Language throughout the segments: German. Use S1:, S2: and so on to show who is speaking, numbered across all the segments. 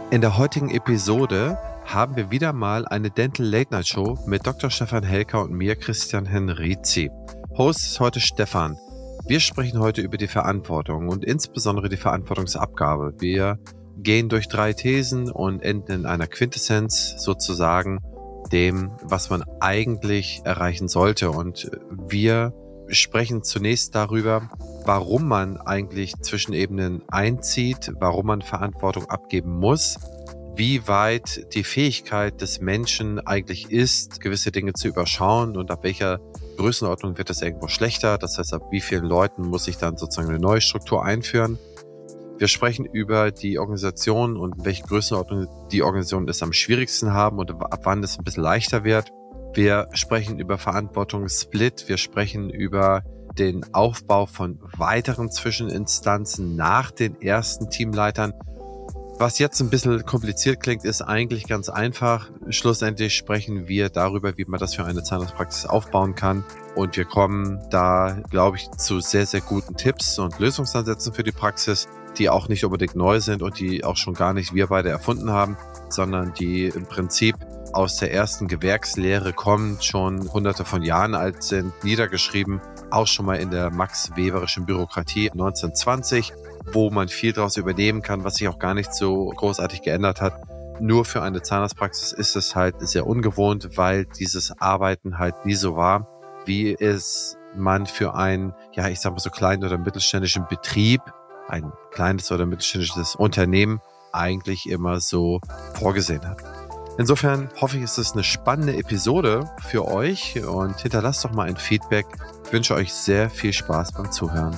S1: In der heutigen Episode haben wir wieder mal eine Dental Late Night Show mit Dr. Stefan Helker und mir, Christian Henrizi. Host ist heute Stefan. Wir sprechen heute über die Verantwortung und insbesondere die Verantwortungsabgabe. Wir gehen durch 3 Thesen und enden in einer Quintessenz, sozusagen dem, was man eigentlich erreichen sollte. Und wir sprechen zunächst darüber, warum man eigentlich zwischen Ebenen einzieht, warum man Verantwortung abgeben muss, wie weit die Fähigkeit des Menschen eigentlich ist, gewisse Dinge zu überschauen und ab welcher Größenordnung wird das irgendwo schlechter. Das heißt, ab wie vielen Leuten muss ich dann sozusagen eine neue Struktur einführen. Wir sprechen über die Organisation und welche Größenordnung die Organisationen es am schwierigsten haben und ab wann es ein bisschen leichter wird. Wir sprechen über Verantwortungssplit. Wir sprechen über den Aufbau von weiteren Zwischeninstanzen nach den ersten Teamleitern. Was jetzt ein bisschen kompliziert klingt, ist eigentlich ganz einfach. Schlussendlich sprechen wir darüber, wie man das für eine Zahnarztpraxis aufbauen kann. Und wir kommen da, glaube ich, zu sehr, sehr guten Tipps und Lösungsansätzen für die Praxis, die auch nicht unbedingt neu sind und die auch schon gar nicht wir beide erfunden haben, sondern die im Prinzip aus der ersten Gewerkslehre kommen, schon hunderte von Jahren alt sind, niedergeschrieben, auch schon mal in der Max-Weberischen Bürokratie 1920, wo man viel daraus übernehmen kann, was sich auch gar nicht so großartig geändert hat. Nur für eine Zahnarztpraxis ist es halt sehr ungewohnt, weil dieses Arbeiten halt nie so war, wie es man für einen, ja, ich sag mal so kleinen oder mittelständischen Betrieb, ein kleines oder mittelständisches Unternehmen eigentlich immer so vorgesehen hat. Insofern hoffe ich, es ist eine spannende Episode für euch und hinterlasst doch mal ein Feedback. Ich wünsche euch sehr viel Spaß beim Zuhören.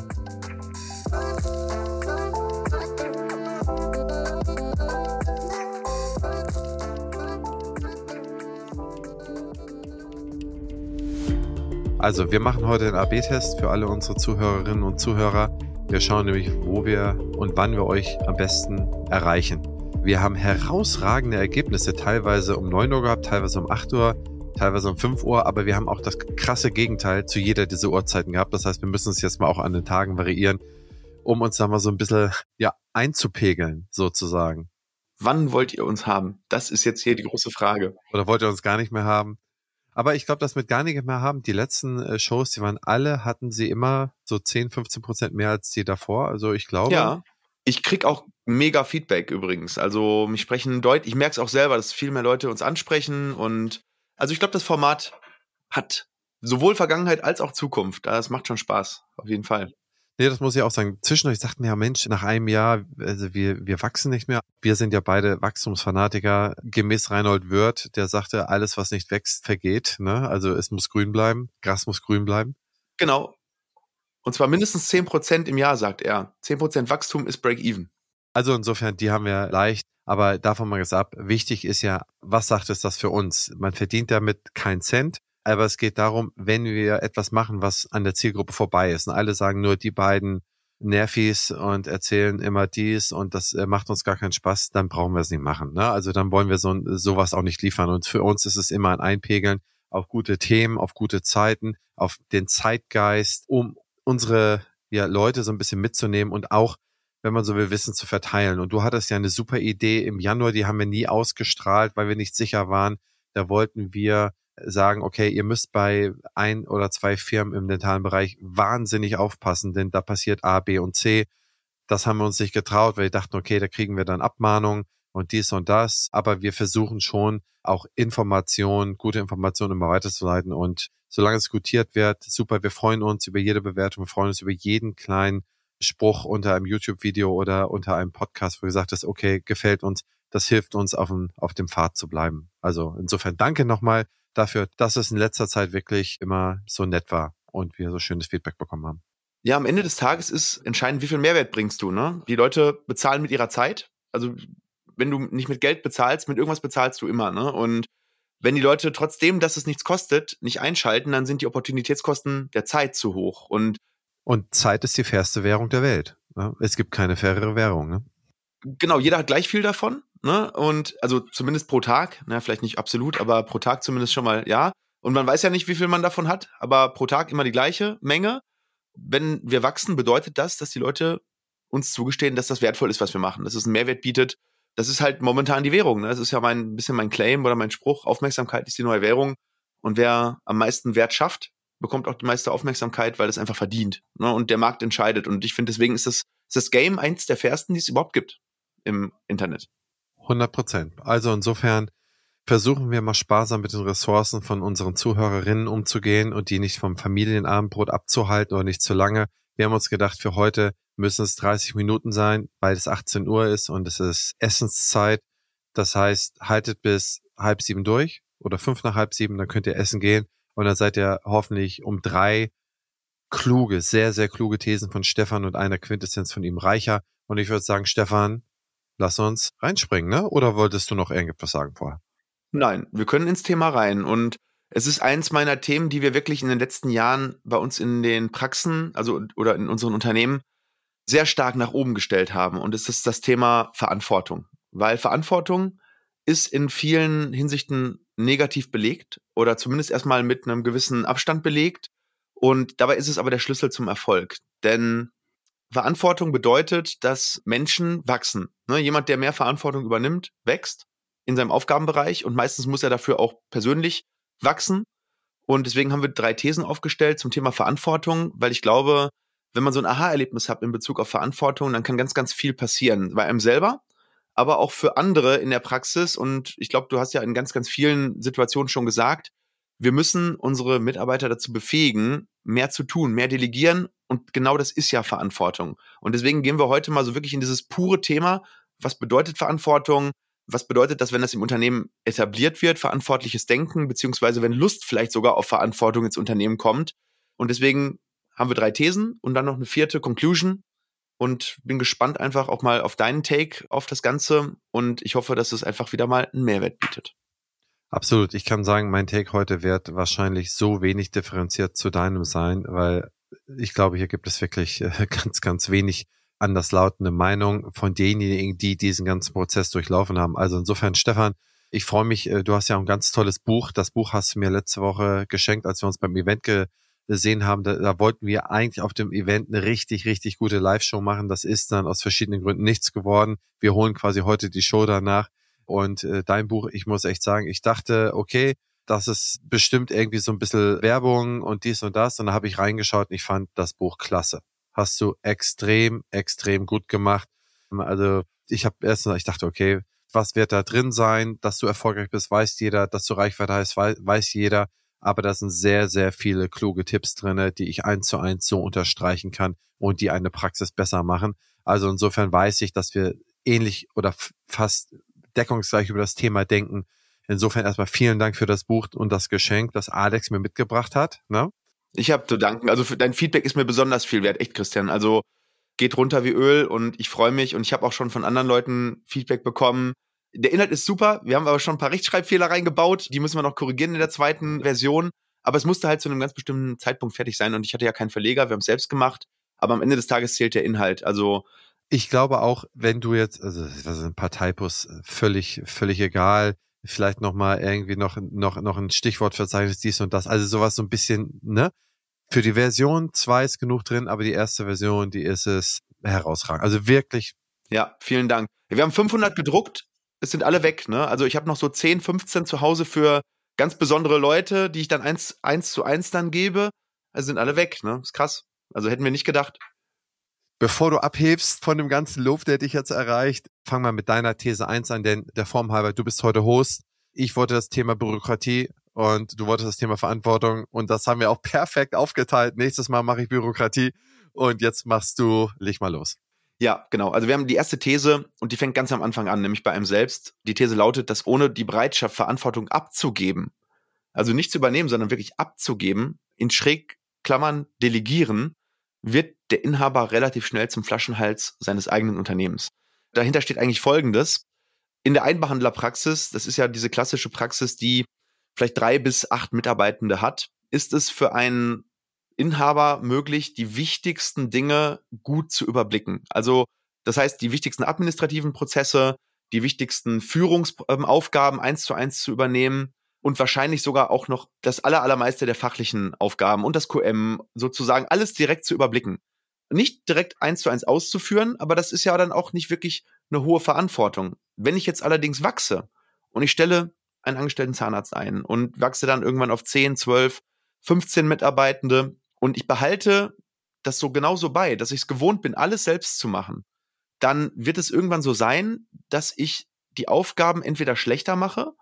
S1: Also, wir machen heute den AB-Test für alle unsere Zuhörerinnen und Zuhörer. Wir schauen nämlich, wo wir und wann wir euch am besten erreichen. Wir haben herausragende Ergebnisse, teilweise um 9 Uhr gehabt, teilweise um 8 Uhr, teilweise um 5 Uhr, aber wir haben auch das krasse Gegenteil zu jeder dieser Uhrzeiten gehabt. Das heißt, wir müssen uns jetzt mal auch an den Tagen variieren, um uns da mal so ein bisschen einzupegeln, sozusagen.
S2: Wann wollt ihr uns haben? Das ist jetzt hier die große Frage.
S1: Oder wollt ihr uns gar nicht mehr haben? Aber ich glaube, das mit gar nicht mehr haben, die letzten Shows, die waren alle, hatten sie immer so 10-15% mehr als die davor. Also ich glaube...
S2: Ja, ich krieg auch mega Feedback übrigens. Also mich sprechen ich merke es auch selber, dass viel mehr Leute uns ansprechen. Und also ich glaube, das Format hat sowohl Vergangenheit als auch Zukunft. Das macht schon Spaß, auf jeden Fall.
S1: Nee, das muss ich auch sagen. Zwischendurch sagt mir ja, Mensch, nach einem Jahr, also wir wachsen nicht mehr. Wir sind ja beide Wachstumsfanatiker. Gemäß Reinhold Wirth, der sagte, alles, was nicht wächst, vergeht. Ne? Also es muss grün bleiben, Gras muss grün bleiben.
S2: Genau. Und zwar mindestens 10% im Jahr, sagt er. 10% Wachstum ist Break-Even.
S1: Also insofern, die haben wir leicht. Aber davon mal gesagt ab, wichtig ist ja, was sagt es das für uns? Man verdient damit keinen Cent. Aber es geht darum, wenn wir etwas machen, was an der Zielgruppe vorbei ist. Und alle sagen nur, die beiden Nervis und erzählen immer dies und das macht uns gar keinen Spaß, dann brauchen wir es nicht machen. Ne? Also dann wollen wir sowas auch nicht liefern. Und für uns ist es immer ein Einpegeln auf gute Themen, auf gute Zeiten, auf den Zeitgeist, um unsere Leute so ein bisschen mitzunehmen und auch, wenn man so will, Wissen zu verteilen. Und du hattest ja eine super Idee im Januar, die haben wir nie ausgestrahlt, weil wir nicht sicher waren. Da wollten wir sagen, okay, ihr müsst bei 1 oder 2 Firmen im dentalen Bereich wahnsinnig aufpassen, denn da passiert A, B und C. Das haben wir uns nicht getraut, weil wir dachten, okay, da kriegen wir dann Abmahnung und dies und das. Aber wir versuchen schon auch gute Informationen immer weiterzuleiten. Und solange es gutiert wird, super, wir freuen uns über jede Bewertung, wir freuen uns über jeden kleinen Spruch unter einem YouTube-Video oder unter einem Podcast, wo gesagt ist, okay, gefällt uns, das hilft uns, auf dem Pfad zu bleiben. Also insofern danke nochmal dafür, dass es in letzter Zeit wirklich immer so nett war und wir so schönes Feedback bekommen haben.
S2: Ja, am Ende des Tages ist entscheidend, wie viel Mehrwert bringst du, ne? Die Leute bezahlen mit ihrer Zeit. Also wenn du nicht mit Geld bezahlst, mit irgendwas bezahlst du immer, ne? Und wenn die Leute trotzdem, dass es nichts kostet, nicht einschalten, dann sind die Opportunitätskosten der Zeit zu hoch. Und
S1: Zeit ist die fairste Währung der Welt. Ne? Es gibt keine fairere Währung, ne?
S2: Genau, jeder hat gleich viel davon, ne? Und also zumindest pro Tag, na, vielleicht nicht absolut, aber pro Tag zumindest schon mal, ja. Und man weiß ja nicht, wie viel man davon hat, aber pro Tag immer die gleiche Menge. Wenn wir wachsen, bedeutet das, dass die Leute uns zugestehen, dass das wertvoll ist, was wir machen, dass es einen Mehrwert bietet das ist halt momentan die Währung. Ne? Das ist ja ein bisschen mein Claim oder mein Spruch. Aufmerksamkeit ist die neue Währung. Und wer am meisten Wert schafft, bekommt auch die meiste Aufmerksamkeit, weil es einfach verdient. Ne? Und der Markt entscheidet. Und ich finde, deswegen ist das Game eins der fairsten, die es überhaupt gibt im Internet.
S1: 100%. Also insofern versuchen wir mal sparsam mit den Ressourcen von unseren Zuhörerinnen umzugehen und die nicht vom Familienabendbrot abzuhalten oder nicht zu lange. Wir haben uns gedacht, für heute müssen es 30 Minuten sein, weil es 18 Uhr ist und es ist Essenszeit. Das heißt, haltet bis 6:30 durch oder 6:55, dann könnt ihr essen gehen und dann seid ihr hoffentlich um 3 kluge, sehr, sehr kluge Thesen von Stefan und einer Quintessenz von ihm reicher. Und ich würde sagen, Stefan, lass uns reinspringen, ne? Oder wolltest du noch irgendetwas sagen vorher?
S2: Nein, wir können ins Thema rein. Und es ist eins meiner Themen, die wir wirklich in den letzten Jahren bei uns in den Praxen, also oder in unseren Unternehmen, sehr stark nach oben gestellt haben. Und es ist das Thema Verantwortung. Weil Verantwortung ist in vielen Hinsichten negativ belegt oder zumindest erstmal mit einem gewissen Abstand belegt. Und dabei ist es aber der Schlüssel zum Erfolg. Denn Verantwortung bedeutet, dass Menschen wachsen. Ne? Jemand, der mehr Verantwortung übernimmt, wächst in seinem Aufgabenbereich und meistens muss er dafür auch persönlich wachsen. Und deswegen haben wir 3 Thesen aufgestellt zum Thema Verantwortung, weil ich glaube, wenn man so ein Aha-Erlebnis hat in Bezug auf Verantwortung, dann kann ganz, ganz viel passieren. Bei einem selber, aber auch für andere in der Praxis. Und ich glaube, du hast ja in ganz, ganz vielen Situationen schon gesagt, wir müssen unsere Mitarbeiter dazu befähigen, mehr zu tun, mehr delegieren. Und genau das ist ja Verantwortung. Und deswegen gehen wir heute mal so wirklich in dieses pure Thema. Was bedeutet Verantwortung? Was bedeutet das, wenn das im Unternehmen etabliert wird, verantwortliches Denken, beziehungsweise wenn Lust vielleicht sogar auf Verantwortung ins Unternehmen kommt? Und deswegen haben wir 3 Thesen und dann noch eine 4. Conclusion und bin gespannt einfach auch mal auf deinen Take auf das Ganze und ich hoffe, dass es einfach wieder mal einen Mehrwert bietet.
S1: Absolut. Ich kann sagen, mein Take heute wird wahrscheinlich so wenig differenziert zu deinem sein, weil ich glaube, hier gibt es wirklich ganz, ganz wenig anderslautende Meinungen von denjenigen, die diesen ganzen Prozess durchlaufen haben. Also insofern, Stefan, ich freue mich, du hast ja ein ganz tolles Buch. Das Buch hast du mir letzte Woche geschenkt, als wir uns beim Event gesehen haben. Da wollten wir eigentlich auf dem Event eine richtig, richtig gute Live-Show machen. Das ist dann aus verschiedenen Gründen nichts geworden. Wir holen quasi heute die Show danach. Und dein Buch, ich muss echt sagen, ich dachte, okay, das ist bestimmt irgendwie so ein bisschen Werbung und dies und das. Und da habe ich reingeschaut und ich fand das Buch klasse. Hast du extrem, extrem gut gemacht. Also ich dachte, okay, was wird da drin sein? Dass du erfolgreich bist, weiß jeder. Dass du Reichweite hast, weiß jeder. Aber da sind sehr, sehr viele kluge Tipps drinne, die ich 1:1 so unterstreichen kann und die eine Praxis besser machen. Also insofern weiß ich, dass wir ähnlich oder fast deckungsgleich über das Thema denken. Insofern erstmal vielen Dank für das Buch und das Geschenk, das Alex mir mitgebracht hat. Ne?
S2: Ich habe zu danken. Also für dein Feedback ist mir besonders viel wert, echt, Christian. Also geht runter wie Öl und ich freue mich und ich habe auch schon von anderen Leuten Feedback bekommen. Der Inhalt ist super. Wir haben aber schon ein paar Rechtschreibfehler reingebaut. Die müssen wir noch korrigieren in der 2. Version. Aber es musste halt zu einem ganz bestimmten Zeitpunkt fertig sein und ich hatte ja keinen Verleger. Wir haben es selbst gemacht. Aber am Ende des Tages zählt der Inhalt. Also
S1: ich glaube auch, wenn du jetzt, also das sind ein paar Typos, völlig egal. Vielleicht nochmal irgendwie noch ein Stichwortverzeichnis, dies und das. Also sowas so ein bisschen, ne? Für die Version 2 ist genug drin, aber die erste Version, die ist es herausragend. Also wirklich.
S2: Ja, vielen Dank. Wir haben 500 gedruckt. Es sind alle weg, ne? Also ich habe noch so 10, 15 zu Hause für ganz besondere Leute, die ich dann 1:1 dann gebe. Also sind alle weg, ne? Ist krass. Also hätten wir nicht gedacht.
S1: Bevor du abhebst von dem ganzen Lob, der dich jetzt erreicht, fang mal mit deiner These 1 an, denn der Form halber, du bist heute Host. Ich wollte das Thema Bürokratie und du wolltest das Thema Verantwortung und das haben wir auch perfekt aufgeteilt. Nächstes Mal mache ich Bürokratie und jetzt leg mal los.
S2: Ja, genau. Also wir haben die erste These und die fängt ganz am Anfang an, nämlich bei einem selbst. Die These lautet, dass ohne die Bereitschaft, Verantwortung abzugeben, also nicht zu übernehmen, sondern wirklich abzugeben, in Schrägklammern delegieren, wird der Inhaber relativ schnell zum Flaschenhals seines eigenen Unternehmens. Dahinter steht eigentlich Folgendes. In der Einbehandlerpraxis, das ist ja diese klassische Praxis, die vielleicht 3 bis 8 Mitarbeitende hat, ist es für einen Inhaber möglich, die wichtigsten Dinge gut zu überblicken. Also das heißt, die wichtigsten administrativen Prozesse, die wichtigsten Führungsaufgaben 1:1 zu übernehmen und wahrscheinlich sogar auch noch das allermeiste der fachlichen Aufgaben und das QM, sozusagen alles direkt zu überblicken. Nicht direkt 1:1 auszuführen, aber das ist ja dann auch nicht wirklich eine hohe Verantwortung. Wenn ich jetzt allerdings wachse und ich stelle einen angestellten Zahnarzt ein und wachse dann irgendwann auf 10, 12, 15 Mitarbeitende und ich behalte das so genauso bei, dass ich es gewohnt bin, alles selbst zu machen, dann wird es irgendwann so sein, dass ich die Aufgaben entweder schlechter mache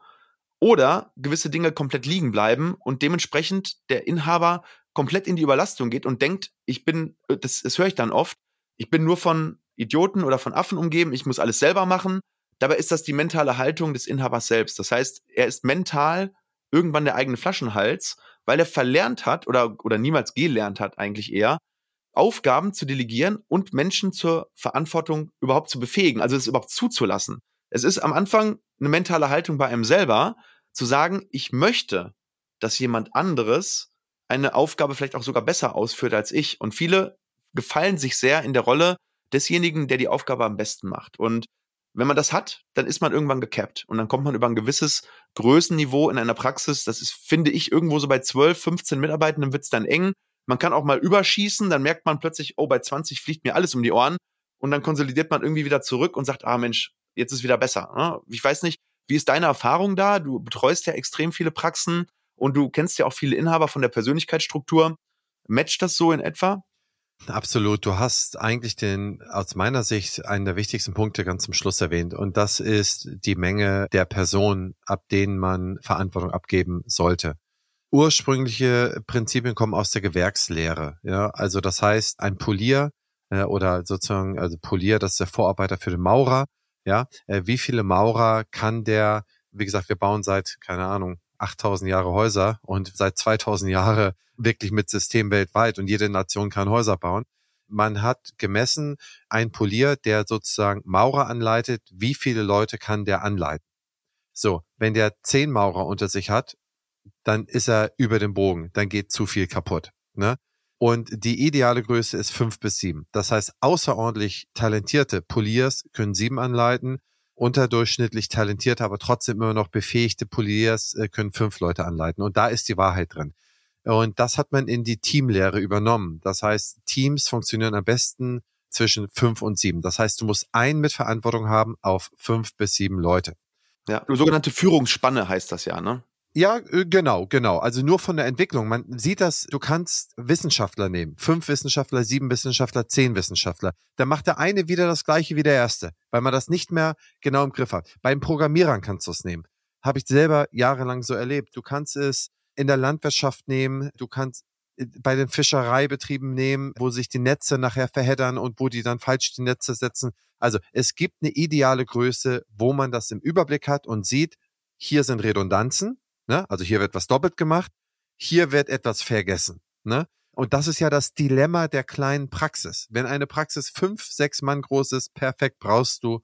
S2: oder gewisse Dinge komplett liegen bleiben und dementsprechend der Inhaber komplett in die Überlastung geht und denkt, das höre ich dann oft, ich bin nur von Idioten oder von Affen umgeben, ich muss alles selber machen. Dabei ist das die mentale Haltung des Inhabers selbst. Das heißt, er ist mental irgendwann der eigene Flaschenhals, weil er verlernt hat oder niemals gelernt hat eigentlich eher, Aufgaben zu delegieren und Menschen zur Verantwortung überhaupt zu befähigen, also es überhaupt zuzulassen. Es ist am Anfang eine mentale Haltung bei einem selber, zu sagen, ich möchte, dass jemand anderes eine Aufgabe vielleicht auch sogar besser ausführt als ich. Und viele gefallen sich sehr in der Rolle desjenigen, der die Aufgabe am besten macht. Und wenn man das hat, dann ist man irgendwann gekappt. Und dann kommt man über ein gewisses Größenniveau in einer Praxis. Das ist, finde ich, irgendwo so bei 12, 15 Mitarbeitenden wird es dann eng. Man kann auch mal überschießen, dann merkt man plötzlich, oh, bei 20 fliegt mir alles um die Ohren. Und dann konsolidiert man irgendwie wieder zurück und sagt, Mensch, jetzt ist wieder besser. Ich weiß nicht, wie ist deine Erfahrung da? Du betreust ja extrem viele Praxen und du kennst ja auch viele Inhaber von der Persönlichkeitsstruktur. Matcht das so in etwa?
S1: Absolut. Du hast eigentlich aus meiner Sicht, einen der wichtigsten Punkte ganz zum Schluss erwähnt. Und das ist die Menge der Personen, ab denen man Verantwortung abgeben sollte. Ursprüngliche Prinzipien kommen aus der Gewerkslehre. Ja, also das heißt, ein Polier oder sozusagen, also Polier, das ist der Vorarbeiter für den Maurer. Ja, wie viele Maurer kann der, wie gesagt, wir bauen seit, keine Ahnung, 8000 Jahre Häuser und seit 2000 Jahre wirklich mit System weltweit und jede Nation kann Häuser bauen. Man hat gemessen, ein Polier, der sozusagen Maurer anleitet, wie viele Leute kann der anleiten? So, wenn der 10 Maurer unter sich hat, dann ist er über den Bogen, dann geht zu viel kaputt. Ne? Und die ideale Größe ist 5 bis 7. Das heißt, außerordentlich talentierte Poliers können 7 anleiten, unterdurchschnittlich talentierte, aber trotzdem immer noch befähigte Poliers können 5 Leute anleiten. Und da ist die Wahrheit drin. Und das hat man in die Teamlehre übernommen. Das heißt, Teams funktionieren am besten zwischen 5 und 7. Das heißt, du musst einen mit Verantwortung haben auf 5 bis 7 Leute.
S2: Ja, sogenannte Führungsspanne heißt das ja, ne?
S1: Ja, genau. Also nur von der Entwicklung. Man sieht das, du kannst Wissenschaftler nehmen. 5 Wissenschaftler, 7 Wissenschaftler, 10 Wissenschaftler. Dann macht der eine wieder das Gleiche wie der Erste, weil man das nicht mehr genau im Griff hat. Beim Programmierern kannst du es nehmen. Habe ich selber jahrelang so erlebt. Du kannst es in der Landwirtschaft nehmen. Du kannst bei den Fischereibetrieben nehmen, wo sich die Netze nachher verheddern und wo die dann falsch die Netze setzen. Also es gibt eine ideale Größe, wo man das im Überblick hat und sieht, hier sind Redundanzen. Ne? Also hier wird was doppelt gemacht, hier wird etwas vergessen. Ne? Und das ist ja das Dilemma der kleinen Praxis. Wenn eine Praxis 5, 6 Mann groß ist, perfekt, brauchst du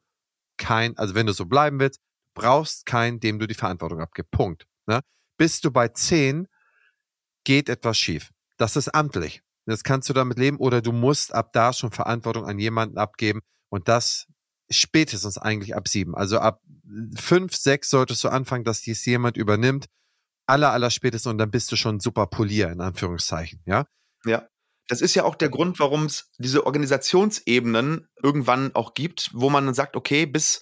S1: also wenn du so bleiben willst, brauchst keinen, dem du die Verantwortung abgibst. Punkt. Ne? Bist du bei 10, geht etwas schief. Das ist amtlich. Das kannst du damit leben oder du musst ab da schon Verantwortung an jemanden abgeben und das spätestens eigentlich ab 7. Also ab 5, 6 solltest du anfangen, dass dies jemand übernimmt. Aller spätestens und dann bist du schon super Polier, in Anführungszeichen, ja?
S2: Ja. Das ist ja auch der Grund, warum es diese Organisationsebenen irgendwann auch gibt, wo man dann sagt, okay, bis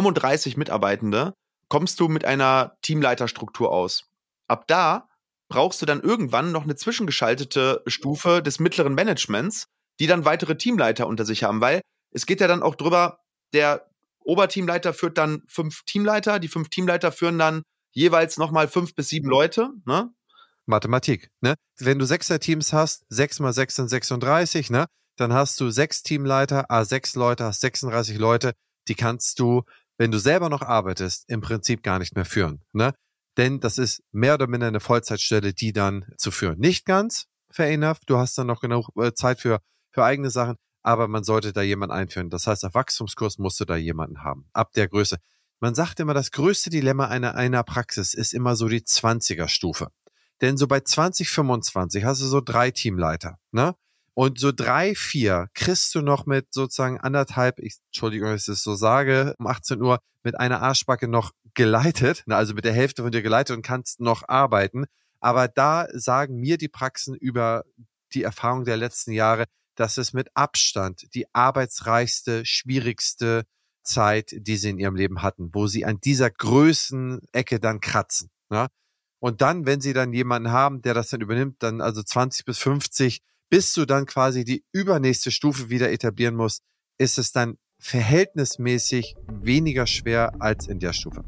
S2: 35 Mitarbeitende kommst du mit einer Teamleiterstruktur aus. Ab da brauchst du dann irgendwann noch eine zwischengeschaltete Stufe des mittleren Managements, die dann weitere Teamleiter unter sich haben, weil es geht ja dann auch drüber, der Oberteamleiter führt dann 5 Teamleiter, die 5 Teamleiter führen dann jeweils nochmal 5 bis 7 Leute, ne?
S1: Mathematik, ne? Wenn du 6er-Teams hast, 6 mal 6 sind 36, ne? Dann hast du 6 Teamleiter, 6 Leute, hast 36 Leute, die kannst du, wenn du selber noch arbeitest, im Prinzip gar nicht mehr führen, ne? Denn das ist mehr oder minder eine Vollzeitstelle, die dann zu führen. Nicht ganz, fair enough, du hast dann noch genug Zeit für eigene Sachen, aber man sollte da jemanden einführen. Das heißt, auf Wachstumskurs musst du da jemanden haben, ab der Größe. Man sagt immer, das größte Dilemma einer Praxis ist immer so die 20er-Stufe. Denn so bei 20, 25 hast du so 3 Teamleiter, ne? Und so 3, 4 kriegst du noch mit sozusagen Entschuldigung, dass ich das so sage, um 18 Uhr mit einer Arschbacke noch geleitet, ne? Also mit der Hälfte von dir geleitet und kannst noch arbeiten. Aber da sagen mir die Praxen über die Erfahrung der letzten Jahre, dass es mit Abstand die arbeitsreichste, schwierigste Zeit, die sie in ihrem Leben hatten, wo sie an dieser Größenecke dann kratzen. Ja? Und dann, wenn sie dann jemanden haben, der das dann übernimmt, dann also 20 bis 50, bis du dann quasi die übernächste Stufe wieder etablieren musst, ist es dann verhältnismäßig weniger schwer als in der Stufe.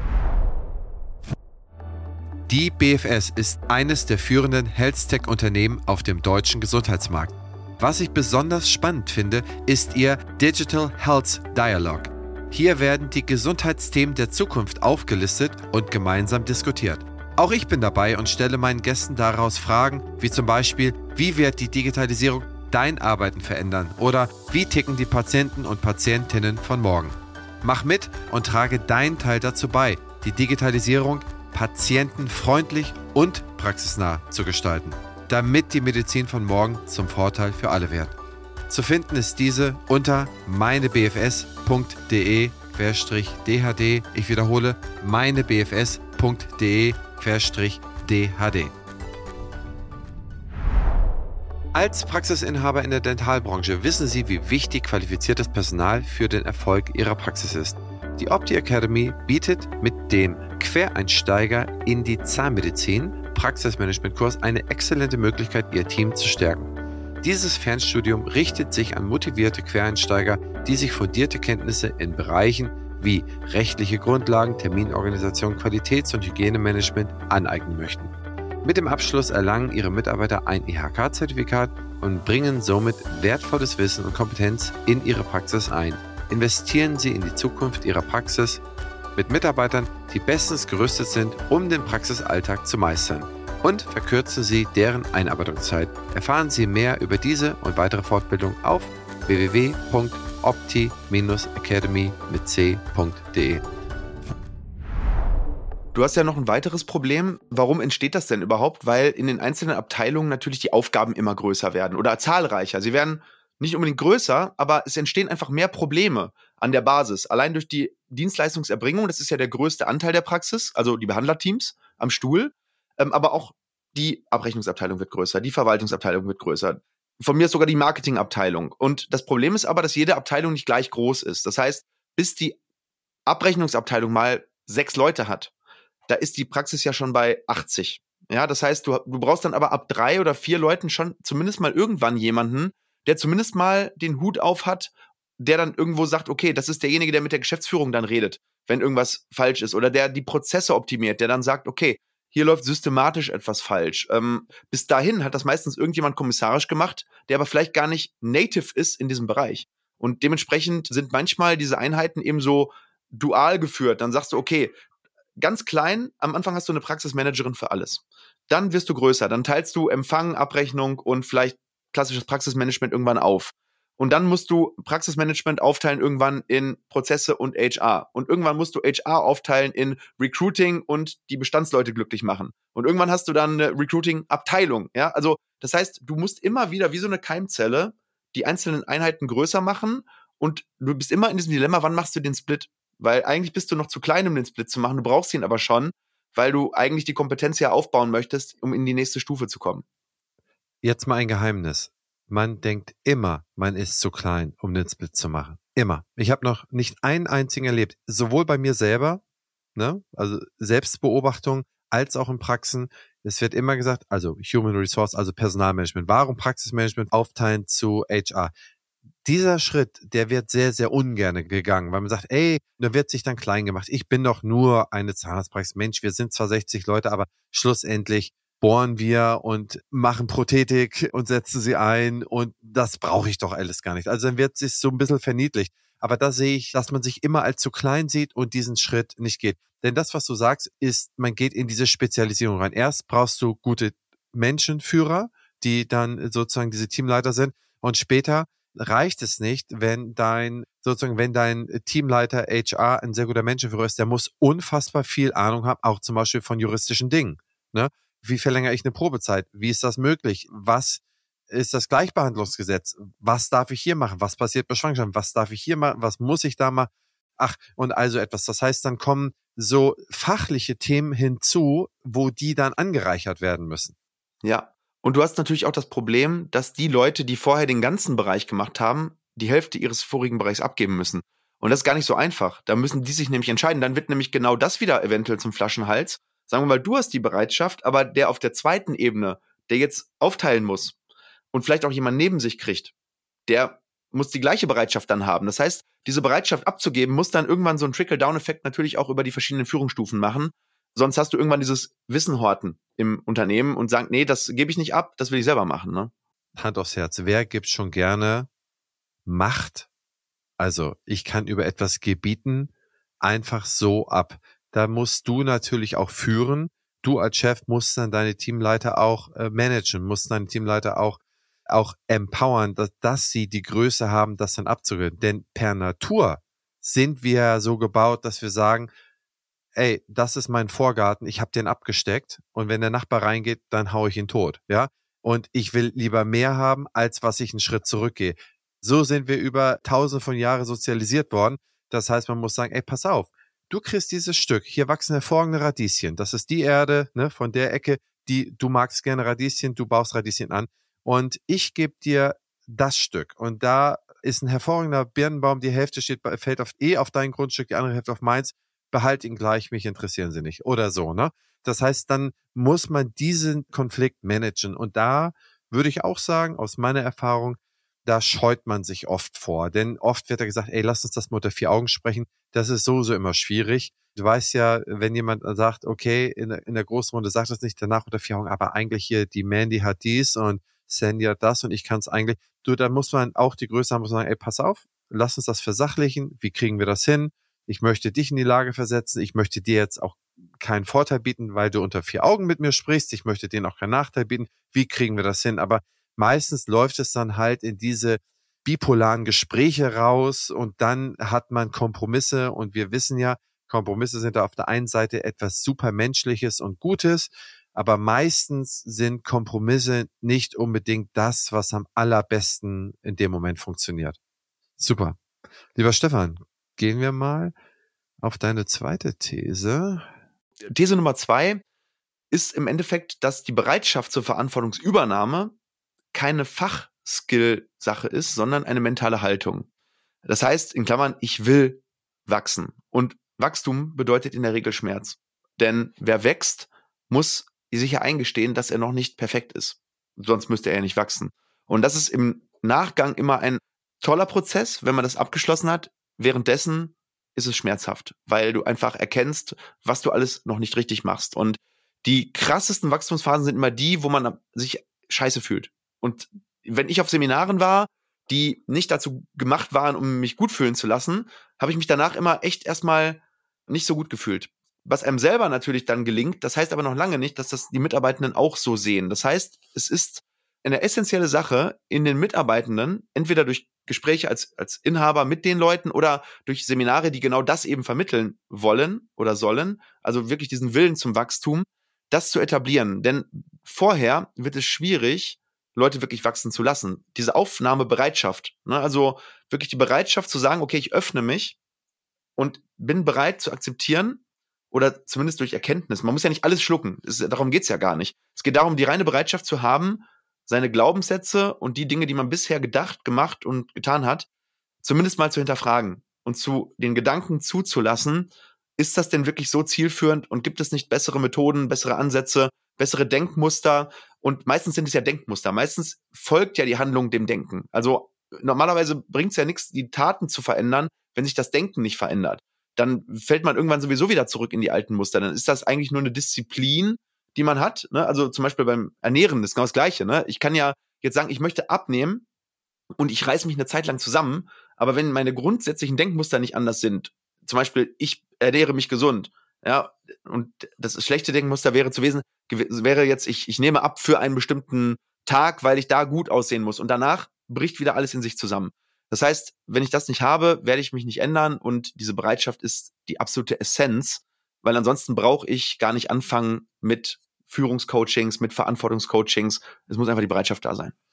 S1: Die BFS ist eines der führenden Health-Tech-Unternehmen auf dem deutschen Gesundheitsmarkt. Was ich besonders spannend finde, ist ihr Digital Health Dialogue. Hier werden die Gesundheitsthemen der Zukunft aufgelistet und gemeinsam diskutiert. Auch ich bin dabei und stelle meinen Gästen daraus Fragen, wie zum Beispiel, wie wird die Digitalisierung dein Arbeiten verändern oder wie ticken die Patienten und Patientinnen von morgen. Mach mit und trage deinen Teil dazu bei, die Digitalisierung patientenfreundlich und praxisnah zu gestalten, damit die Medizin von morgen zum Vorteil für alle wird. Zu finden ist diese unter meinebfs.de/dhd. Ich wiederhole, meinebfs.de/dhd. Als Praxisinhaber in der Dentalbranche wissen Sie, wie wichtig qualifiziertes Personal für den Erfolg Ihrer Praxis ist. Die Opti Academy bietet mit dem Quereinsteiger in die Zahnmedizin Praxismanagement-Kurs eine exzellente Möglichkeit, Ihr Team zu stärken. Dieses Fernstudium richtet sich an motivierte Quereinsteiger, die sich fundierte Kenntnisse in Bereichen wie rechtliche Grundlagen, Terminorganisation, Qualitäts- und Hygienemanagement aneignen möchten. Mit dem Abschluss erlangen Ihre Mitarbeiter ein IHK-Zertifikat und bringen somit wertvolles Wissen und Kompetenz in Ihre Praxis ein. Investieren Sie in die Zukunft Ihrer Praxis mit Mitarbeitern, die bestens gerüstet sind, um den Praxisalltag zu meistern. Und verkürzen Sie deren Einarbeitungszeit. Erfahren Sie mehr über diese und weitere Fortbildung auf www.opti-academy.de.
S2: Du hast ja noch ein weiteres Problem. Warum entsteht das denn überhaupt? Weil in den einzelnen Abteilungen natürlich die Aufgaben immer größer werden oder zahlreicher. Sie werden nicht unbedingt größer, aber es entstehen einfach mehr Probleme an der Basis. Allein durch die Dienstleistungserbringung, das ist ja der größte Anteil der Praxis, also die Behandlerteams am Stuhl, aber auch die Abrechnungsabteilung wird größer, die Verwaltungsabteilung wird größer. Von mir ist sogar die Marketingabteilung. Und das Problem ist aber, dass jede Abteilung nicht gleich groß ist. Das heißt, bis die Abrechnungsabteilung mal 6 Leute hat, da ist die Praxis ja schon bei 80. Ja, das heißt, du brauchst dann aber ab 3 oder 4 Leuten schon zumindest mal irgendwann jemanden, der zumindest mal den Hut auf hat, der dann irgendwo sagt, okay, das ist derjenige, der mit der Geschäftsführung dann redet, wenn irgendwas falsch ist. Oder der die Prozesse optimiert, der dann sagt, okay, hier läuft systematisch etwas falsch. Bis dahin hat das meistens irgendjemand kommissarisch gemacht, der aber vielleicht gar nicht native ist in diesem Bereich. Und dementsprechend sind manchmal diese Einheiten eben so dual geführt. Dann sagst du, okay, ganz klein, am Anfang hast du eine Praxismanagerin für alles. Dann wirst du größer, dann teilst du Empfang, Abrechnung und vielleicht klassisches Praxismanagement irgendwann auf. Und dann musst du Praxismanagement aufteilen irgendwann in Prozesse und HR. Und irgendwann musst du HR aufteilen in Recruiting und die Bestandsleute glücklich machen. Und irgendwann hast du dann eine Recruiting-Abteilung. Ja? Also das heißt, du musst immer wieder wie so eine Keimzelle die einzelnen Einheiten größer machen und du bist immer in diesem Dilemma, wann machst du den Split? Weil eigentlich bist du noch zu klein, um den Split zu machen. Du brauchst ihn aber schon, weil du eigentlich die Kompetenz ja aufbauen möchtest, um in die nächste Stufe zu kommen.
S1: Jetzt mal ein Geheimnis. Man denkt immer, man ist zu klein, um den Split zu machen. Immer. Ich habe noch nicht einen einzigen erlebt. Sowohl bei mir selber, ne, also Selbstbeobachtung, als auch in Praxen. Es wird immer gesagt, also Human Resource, also Personalmanagement. Warum Praxismanagement aufteilen zu HR? Dieser Schritt, der wird sehr, sehr ungern gegangen, weil man sagt, ey, da wird sich dann klein gemacht. Ich bin doch nur eine Zahnarztpraxis. Mensch, wir sind zwar 60 Leute, aber schlussendlich bohren wir und machen Prothetik und setzen sie ein und das brauche ich doch alles gar nicht. Also dann wird es so ein bisschen verniedlicht. Aber da sehe ich, dass man sich immer als zu klein sieht und diesen Schritt nicht geht. Denn das, was du sagst, ist, man geht in diese Spezialisierung rein. Erst brauchst du gute Menschenführer, die dann sozusagen diese Teamleiter sind und später reicht es nicht, wenn dein Teamleiter HR ein sehr guter Menschenführer ist, der muss unfassbar viel Ahnung haben, auch zum Beispiel von juristischen Dingen. Ne? Wie verlängere ich eine Probezeit? Wie ist das möglich? Was ist das Gleichbehandlungsgesetz? Was darf ich hier machen? Was passiert bei Schwangerschaft? Was darf ich hier machen? Was muss ich da machen? Ach, und also etwas. Das heißt, dann kommen so fachliche Themen hinzu, wo die dann angereichert werden müssen.
S2: Ja, und du hast natürlich auch das Problem, dass die Leute, die vorher den ganzen Bereich gemacht haben, die Hälfte ihres vorigen Bereichs abgeben müssen. Und das ist gar nicht so einfach. Da müssen die sich nämlich entscheiden. Dann wird nämlich genau das wieder eventuell zum Flaschenhals. Sagen wir mal, du hast die Bereitschaft, aber der auf der zweiten Ebene, der jetzt aufteilen muss und vielleicht auch jemand neben sich kriegt, der muss die gleiche Bereitschaft dann haben. Das heißt, diese Bereitschaft abzugeben, muss dann irgendwann so einen Trickle-Down-Effekt natürlich auch über die verschiedenen Führungsstufen machen. Sonst hast du irgendwann dieses Wissen horten im Unternehmen und sagen, nee, das gebe ich nicht ab, das will ich selber machen. Ne?
S1: Hand aufs Herz, wer gibt schon gerne Macht? Also ich kann über etwas gebieten, einfach so ab. Da musst du natürlich auch führen. Du als Chef musst dann deine Teamleiter auch managen, musst deine Teamleiter auch empowern, dass sie die Größe haben, das dann abzugeben. Denn per Natur sind wir so gebaut, dass wir sagen, ey, das ist mein Vorgarten, ich habe den abgesteckt und wenn der Nachbar reingeht, dann hau ich ihn tot, ja? Und ich will lieber mehr haben, als was ich einen Schritt zurückgehe. So sind wir über tausende von Jahren sozialisiert worden. Das heißt, man muss sagen, ey, pass auf, du kriegst dieses Stück, hier wachsen hervorragende Radieschen. Das ist die Erde, ne, von der Ecke, du magst gerne Radieschen, du baust Radieschen an. Und ich gebe dir das Stück. Und da ist ein hervorragender Birnenbaum, die Hälfte fällt auf dein Grundstück, die andere Hälfte auf meins. Behalt ihn gleich, mich interessieren sie nicht. Oder so, ne? Das heißt, dann muss man diesen Konflikt managen. Und da würde ich auch sagen, aus meiner Erfahrung, da scheut man sich oft vor. Denn oft wird ja gesagt, ey, lass uns das mal unter 4 Augen sprechen. Das ist so immer schwierig. Du weißt ja, wenn jemand sagt, okay, in der großen Runde sagt das nicht, danach unter 4 Augen, aber eigentlich hier, die Mandy hat dies und Sandy hat das und ich kann es eigentlich. Da muss man auch die Größe haben und sagen, ey, pass auf, lass uns das versachlichen. Wie kriegen wir das hin? Ich möchte dich in die Lage versetzen. Ich möchte dir jetzt auch keinen Vorteil bieten, weil du unter 4 Augen mit mir sprichst. Ich möchte denen auch keinen Nachteil bieten. Wie kriegen wir das hin? Aber meistens läuft es dann halt in diese bipolaren Gespräche raus und dann hat man Kompromisse und wir wissen ja, Kompromisse sind da auf der einen Seite etwas Supermenschliches und Gutes, aber meistens sind Kompromisse nicht unbedingt das, was am allerbesten in dem Moment funktioniert. Super. Lieber Stefan, gehen wir mal auf deine zweite These.
S2: These Nummer 2 ist im Endeffekt, dass die Bereitschaft zur Verantwortungsübernahme keine Fachskill-Sache ist, sondern eine mentale Haltung. Das heißt, in Klammern, ich will wachsen. Und Wachstum bedeutet in der Regel Schmerz. Denn wer wächst, muss sich ja eingestehen, dass er noch nicht perfekt ist. Sonst müsste er ja nicht wachsen. Und das ist im Nachgang immer ein toller Prozess, wenn man das abgeschlossen hat. Währenddessen ist es schmerzhaft, weil du einfach erkennst, was du alles noch nicht richtig machst. Und die krassesten Wachstumsphasen sind immer die, wo man sich scheiße fühlt. Und wenn ich auf Seminaren war, die nicht dazu gemacht waren, um mich gut fühlen zu lassen, habe ich mich danach immer echt erstmal nicht so gut gefühlt. Was einem selber natürlich dann gelingt, das heißt aber noch lange nicht, dass das die Mitarbeitenden auch so sehen. Das heißt, es ist eine essentielle Sache in den Mitarbeitenden, entweder durch Gespräche als Inhaber mit den Leuten oder durch Seminare, die genau das eben vermitteln wollen oder sollen, also wirklich diesen Willen zum Wachstum, das zu etablieren. Denn vorher wird es schwierig, Leute wirklich wachsen zu lassen. Diese Aufnahmebereitschaft, ne? Also wirklich die Bereitschaft zu sagen, okay, ich öffne mich und bin bereit zu akzeptieren oder zumindest durch Erkenntnis. Man muss ja nicht alles schlucken. Darum geht's ja gar nicht. Es geht darum, die reine Bereitschaft zu haben, seine Glaubenssätze und die Dinge, die man bisher gedacht, gemacht und getan hat, zumindest mal zu hinterfragen und zu den Gedanken zuzulassen, ist das denn wirklich so zielführend und gibt es nicht bessere Methoden, bessere Ansätze, bessere Denkmuster? Und meistens sind es ja Denkmuster. Meistens folgt ja die Handlung dem Denken. Also normalerweise bringt es ja nichts, die Taten zu verändern, wenn sich das Denken nicht verändert. Dann fällt man irgendwann sowieso wieder zurück in die alten Muster. Dann ist das eigentlich nur eine Disziplin, die man hat. Ne? Also zum Beispiel beim Ernähren ist genau das Gleiche. Ne? Ich kann ja jetzt sagen, ich möchte abnehmen und ich reiß mich eine Zeit lang zusammen, aber wenn meine grundsätzlichen Denkmuster nicht anders sind, zum Beispiel, ich ernähre mich gesund, ja, und das schlechte Denkmuster wäre jetzt, ich nehme ab für einen bestimmten Tag, weil ich da gut aussehen muss und danach bricht wieder alles in sich zusammen. Das heißt, wenn ich das nicht habe, werde ich mich nicht ändern und diese Bereitschaft ist die absolute Essenz, weil ansonsten brauche ich gar nicht anfangen mit Führungscoachings, mit Verantwortungscoachings. Es muss einfach die Bereitschaft da sein.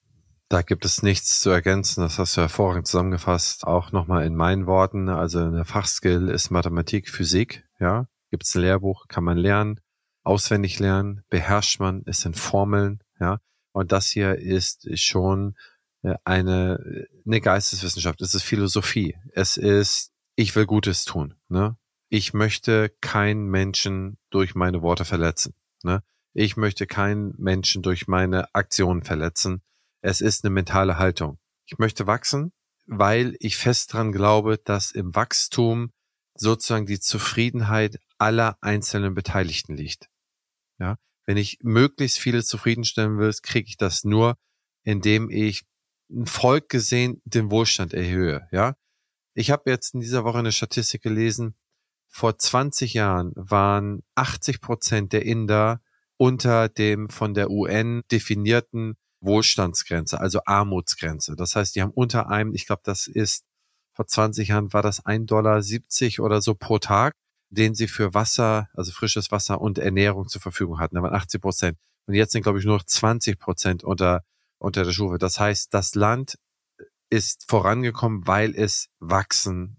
S1: Da gibt es nichts zu ergänzen, das hast du hervorragend zusammengefasst. Auch nochmal in meinen Worten, also eine Fachskill ist Mathematik, Physik, ja. Gibt es ein Lehrbuch, kann man lernen, auswendig lernen, beherrscht man, ist in Formeln, ja. Und das hier ist schon eine Geisteswissenschaft, es ist Philosophie, es ist, ich will Gutes tun, ne? Ich möchte keinen Menschen durch meine Worte verletzen, ne? Ich möchte keinen Menschen durch meine Aktionen verletzen. Es ist eine mentale Haltung. Ich möchte wachsen, weil ich fest dran glaube, dass im Wachstum sozusagen die Zufriedenheit aller einzelnen Beteiligten liegt. Ja, wenn ich möglichst viele zufriedenstellen will, kriege ich das nur, indem ich ein Volk gesehen den Wohlstand erhöhe. Ja, ich habe jetzt in dieser Woche eine Statistik gelesen. Vor 20 Jahren waren 80% der Inder unter dem von der UN definierten Wohlstandsgrenze, also Armutsgrenze. Das heißt, die haben unter einem, ich glaube, das ist, vor 20 Jahren war das 1,70 $ oder so pro Tag, den sie für Wasser, also frisches Wasser und Ernährung zur Verfügung hatten. Da waren 80%. Und jetzt sind, glaube ich, nur noch 20% unter der Stufe. Das heißt, das Land ist vorangekommen, weil es wachsen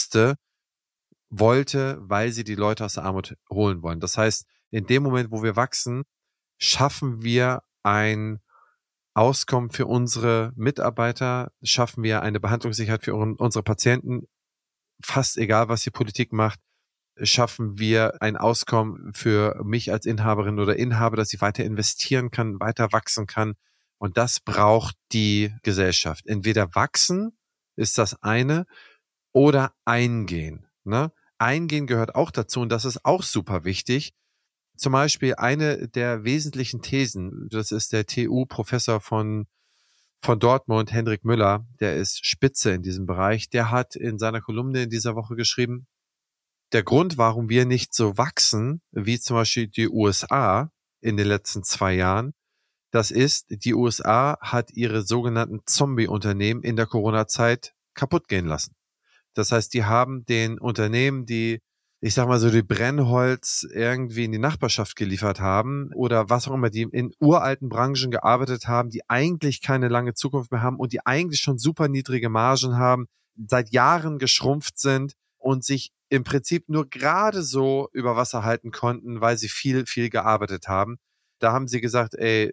S1: wollte, weil sie die Leute aus der Armut holen wollen. Das heißt, in dem Moment, wo wir wachsen, schaffen wir ein Auskommen für unsere Mitarbeiter, schaffen wir eine Behandlungssicherheit für unsere Patienten, fast egal, was die Politik macht, schaffen wir ein Auskommen für mich als Inhaberin oder Inhaber, dass ich weiter investieren kann, weiter wachsen kann. Und das braucht die Gesellschaft. Entweder wachsen ist das eine oder eingehen. Ne? Eingehen gehört auch dazu und das ist auch super wichtig. Zum Beispiel eine der wesentlichen Thesen, das ist der TU-Professor von Dortmund, Hendrik Müller, der ist Spitze in diesem Bereich, der hat in seiner Kolumne in dieser Woche geschrieben, der Grund, warum wir nicht so wachsen, wie zum Beispiel die USA in den letzten 2 Jahren, das ist, die USA hat ihre sogenannten Zombie-Unternehmen in der Corona-Zeit kaputt gehen lassen. Das heißt, die haben den Unternehmen, die, ich sag mal so, die Brennholz irgendwie in die Nachbarschaft geliefert haben oder was auch immer, die in uralten Branchen gearbeitet haben, die eigentlich keine lange Zukunft mehr haben und die eigentlich schon super niedrige Margen haben, seit Jahren geschrumpft sind und sich im Prinzip nur gerade so über Wasser halten konnten, weil sie viel, viel gearbeitet haben. Da haben sie gesagt, ey,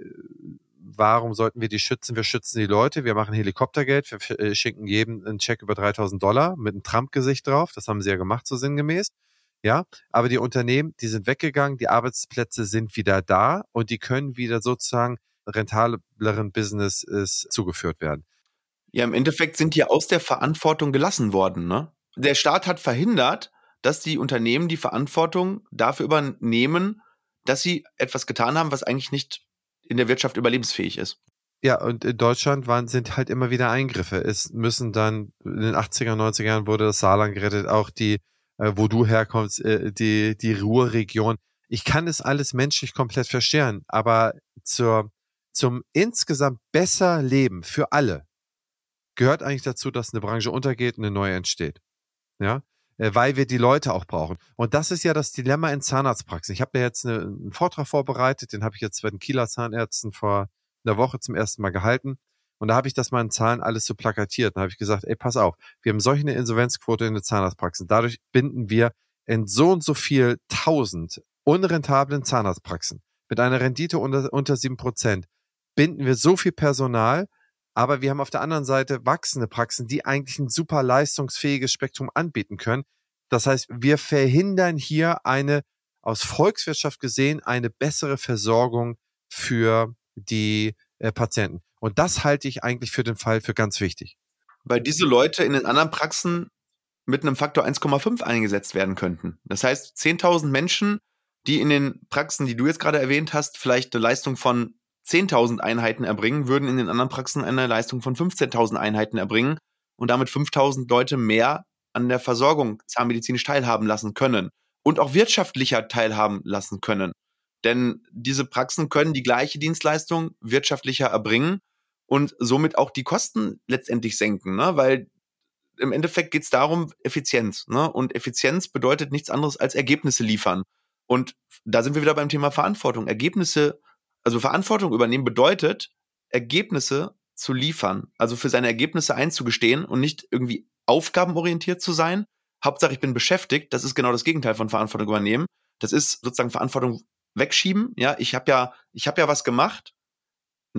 S1: warum sollten wir die schützen? Wir schützen die Leute, wir machen Helikoptergeld, wir schicken jedem einen Scheck über $3.000 mit einem Trump-Gesicht drauf. Das haben sie ja gemacht, so sinngemäß. Ja, aber die Unternehmen, die sind weggegangen, die Arbeitsplätze sind wieder da und die können wieder sozusagen rentableren Businesses zugeführt werden.
S2: Ja, im Endeffekt sind die aus der Verantwortung gelassen worden, ne? Der Staat hat verhindert, dass die Unternehmen die Verantwortung dafür übernehmen, dass sie etwas getan haben, was eigentlich nicht in der Wirtschaft überlebensfähig ist.
S1: Ja, und in Deutschland sind halt immer wieder Eingriffe. Es müssen dann, in den 80er, 90er Jahren wurde das Saarland gerettet, auch die, wo du herkommst, die Ruhrregion. Ich kann es alles menschlich komplett verstehen, aber zum insgesamt besser Leben für alle gehört eigentlich dazu, dass eine Branche untergeht und eine neue entsteht. Ja, weil wir die Leute auch brauchen. Und das ist ja das Dilemma in Zahnarztpraxen. Ich habe ja jetzt einen Vortrag vorbereitet, den habe ich jetzt bei den Kieler Zahnärzten vor einer Woche zum ersten Mal gehalten. Und da habe ich das mal in Zahlen alles so plakatiert. Da habe ich gesagt, ey, pass auf, wir haben solch eine Insolvenzquote in den Zahnarztpraxen. Dadurch binden wir in so und so viel 1000 unrentablen Zahnarztpraxen mit einer Rendite unter 7%, binden wir so viel Personal, aber wir haben auf der anderen Seite wachsende Praxen, die eigentlich ein super leistungsfähiges Spektrum anbieten können. Das heißt, wir verhindern hier aus Volkswirtschaft gesehen, eine bessere Versorgung für die Patienten. Und das halte ich eigentlich für den Fall für ganz wichtig.
S2: Weil diese Leute in den anderen Praxen mit einem Faktor 1,5 eingesetzt werden könnten. Das heißt, 10.000 Menschen, die in den Praxen, die du jetzt gerade erwähnt hast, vielleicht eine Leistung von 10.000 Einheiten erbringen, würden in den anderen Praxen eine Leistung von 15.000 Einheiten erbringen und damit 5.000 Leute mehr an der Versorgung zahnmedizinisch teilhaben lassen können und auch wirtschaftlicher teilhaben lassen können. Denn diese Praxen können die gleiche Dienstleistung wirtschaftlicher erbringen und somit auch die Kosten letztendlich senken, ne? Weil im Endeffekt geht es darum, Effizienz, ne? Und Effizienz bedeutet nichts anderes als Ergebnisse liefern. Und da sind wir wieder beim Thema Verantwortung. Also Verantwortung übernehmen bedeutet, Ergebnisse zu liefern, also für seine Ergebnisse einzugestehen und nicht irgendwie aufgabenorientiert zu sein. Hauptsache, ich bin beschäftigt. Das ist genau das Gegenteil von Verantwortung übernehmen. Das ist sozusagen Verantwortung wegschieben. Ja, ich habe ja was gemacht. Nein,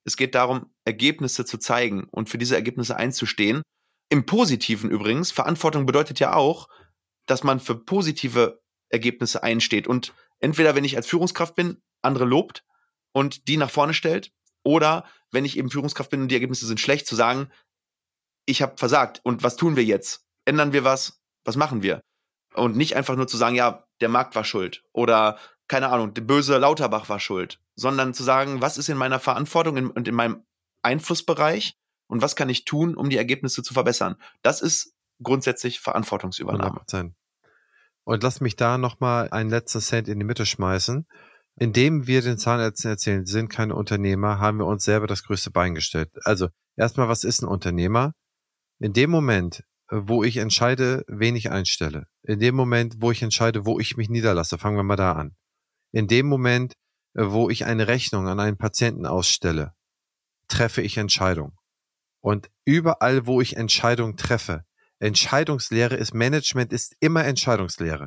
S2: Es geht darum, Ergebnisse zu zeigen und für diese Ergebnisse einzustehen. Im Positiven übrigens, Verantwortung bedeutet ja auch, dass man für positive Ergebnisse einsteht und entweder, wenn ich als Führungskraft bin, andere lobt und die nach vorne stellt, oder wenn ich eben Führungskraft bin und die Ergebnisse sind schlecht, zu sagen, ich habe versagt und was tun wir jetzt? Ändern wir was? Was machen wir? Und nicht einfach nur zu sagen, ja, der Markt war schuld oder keine Ahnung, der böse Lauterbach war schuld, sondern zu sagen, was ist in meiner Verantwortung und in meinem Einflussbereich und was kann ich tun, um die Ergebnisse zu verbessern? Das ist grundsätzlich Verantwortungsübernahme.
S1: 100%. Und lass mich da nochmal einen letzten Cent in die Mitte schmeißen. Indem wir den Zahnärzten erzählen, sie sind keine Unternehmer, haben wir uns selber das größte Bein gestellt. Also erstmal, was ist ein Unternehmer? In dem Moment, wo ich entscheide, wen ich einstelle, in dem Moment, wo ich entscheide, wo ich mich niederlasse, fangen wir mal da an. In dem Moment, wo ich eine Rechnung an einen Patienten ausstelle, treffe ich Entscheidung. Und überall, wo ich Entscheidungen treffe, Entscheidungslehre ist Management, ist immer Entscheidungslehre.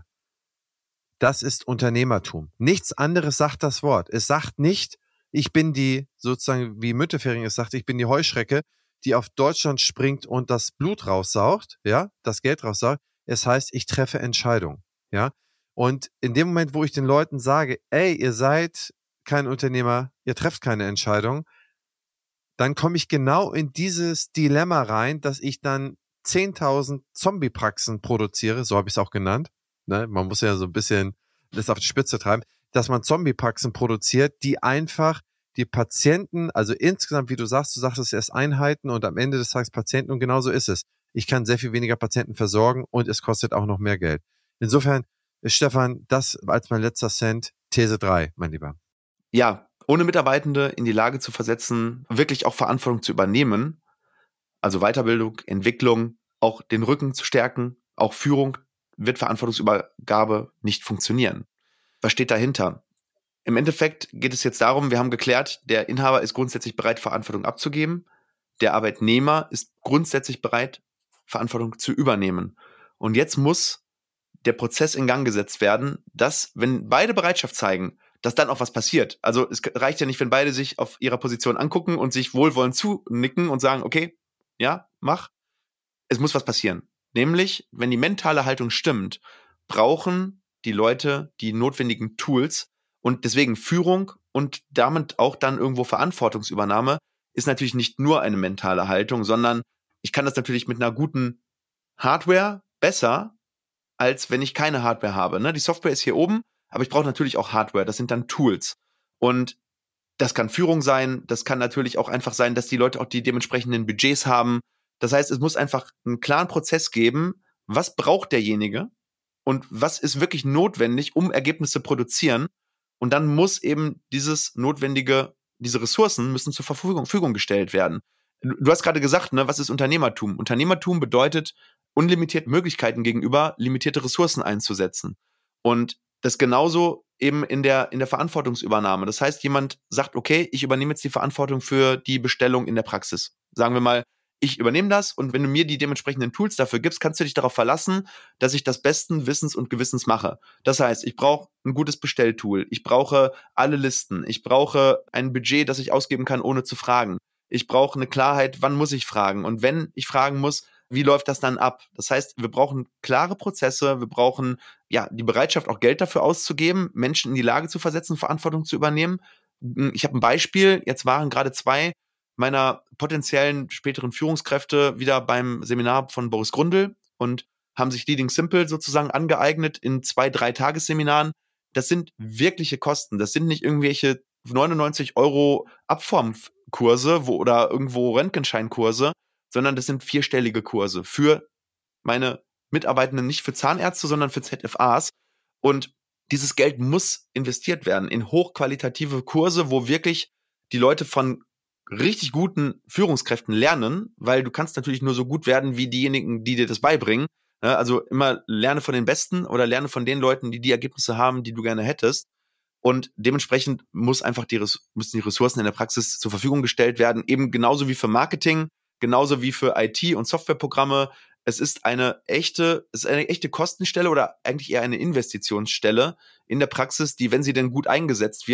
S1: Das ist Unternehmertum. Nichts anderes sagt das Wort. Es sagt nicht, ich bin die, sozusagen wie Müntefering es sagt, ich bin die Heuschrecke, die auf Deutschland springt und das Blut raussaugt, ja, das Geld raussaugt. Es heißt, ich treffe Entscheidungen, ja. Und in dem Moment, wo ich den Leuten sage, ey, ihr seid kein Unternehmer, ihr trefft keine Entscheidung, dann komme ich genau in dieses Dilemma rein, dass ich dann 10.000 Zombie-Praxen produziere, so habe ich es auch genannt. Ne? Man muss ja so ein bisschen das auf die Spitze treiben, dass man Zombie-Praxen produziert, die einfach die Patienten, also insgesamt, wie du sagst es erst Einheiten und am Ende des Tages Patienten und genauso ist es. Ich kann sehr viel weniger Patienten versorgen und es kostet auch noch mehr Geld. Insofern, Stefan, das als mein letzter Cent, These 3, mein Lieber.
S2: Ja, ohne Mitarbeitende in die Lage zu versetzen, wirklich auch Verantwortung zu übernehmen, also Weiterbildung, Entwicklung, auch den Rücken zu stärken, auch Führung, wird Verantwortungsübergabe nicht funktionieren. Was steht dahinter? Im Endeffekt geht es jetzt darum, wir haben geklärt, der Inhaber ist grundsätzlich bereit, Verantwortung abzugeben. Der Arbeitnehmer ist grundsätzlich bereit, Verantwortung zu übernehmen. Und jetzt muss der Prozess in Gang gesetzt werden, dass, wenn beide Bereitschaft zeigen, dass dann auch was passiert. Also es reicht ja nicht, wenn beide sich auf ihrer Position angucken und sich wohlwollend zunicken und sagen, okay, ja, mach. Es muss was passieren. Nämlich, wenn die mentale Haltung stimmt, brauchen die Leute die notwendigen Tools und deswegen Führung und damit auch dann irgendwo Verantwortungsübernahme ist natürlich nicht nur eine mentale Haltung, sondern ich kann das natürlich mit einer guten Hardware besser, als wenn ich keine Hardware habe. Ne? Die Software ist hier oben, aber ich brauche natürlich auch Hardware. Das sind dann Tools. Und das kann Führung sein, das kann natürlich auch einfach sein, dass die Leute auch die dementsprechenden Budgets haben. Das heißt, es muss einfach einen klaren Prozess geben, was braucht derjenige und was ist wirklich notwendig, um Ergebnisse zu produzieren. Und dann muss eben diese Ressourcen müssen zur Verfügung gestellt werden. Du hast gerade gesagt, ne, was ist Unternehmertum? Unternehmertum bedeutet, unlimitierte Möglichkeiten gegenüber limitierte Ressourcen einzusetzen. Und das genauso eben in der Verantwortungsübernahme. Das heißt, jemand sagt, okay, ich übernehme jetzt die Verantwortung für die Bestellung in der Praxis. Sagen wir mal, ich übernehme das und wenn du mir die dementsprechenden Tools dafür gibst, kannst du dich darauf verlassen, dass ich das besten Wissens und Gewissens mache. Das heißt, ich brauche ein gutes Bestelltool, ich brauche alle Listen, ich brauche ein Budget, das ich ausgeben kann, ohne zu fragen. Ich brauche eine Klarheit, wann muss ich fragen und wenn ich fragen muss, wie läuft das dann ab? Das heißt, wir brauchen klare Prozesse, wir brauchen ja die Bereitschaft, auch Geld dafür auszugeben, Menschen in die Lage zu versetzen, Verantwortung zu übernehmen. Ich habe ein Beispiel, jetzt waren gerade 2 meiner potenziellen späteren Führungskräfte wieder beim Seminar von Boris Grundl und haben sich Leading Simple sozusagen angeeignet in 2-3 Tagesseminaren. Das sind wirkliche Kosten. Das sind nicht irgendwelche 99 € Abformkurse oder irgendwo Röntgenscheinkurse, sondern das sind 4-stellige Kurse für meine Mitarbeitenden, nicht für Zahnärzte, sondern für ZFAs. Und dieses Geld muss investiert werden in hochqualitative Kurse, wo wirklich die Leute von richtig guten Führungskräften lernen, weil du kannst natürlich nur so gut werden wie diejenigen, die dir das beibringen. Also immer lerne von den Besten oder lerne von den Leuten, die Ergebnisse haben, die du gerne hättest. Und dementsprechend müssen die Ressourcen in der Praxis zur Verfügung gestellt werden, eben genauso wie für Marketing, genauso wie für IT- und Softwareprogramme. Es ist eine echte Kostenstelle oder eigentlich eher eine Investitionsstelle in der Praxis, die, wenn sie denn gut eingesetzt wird,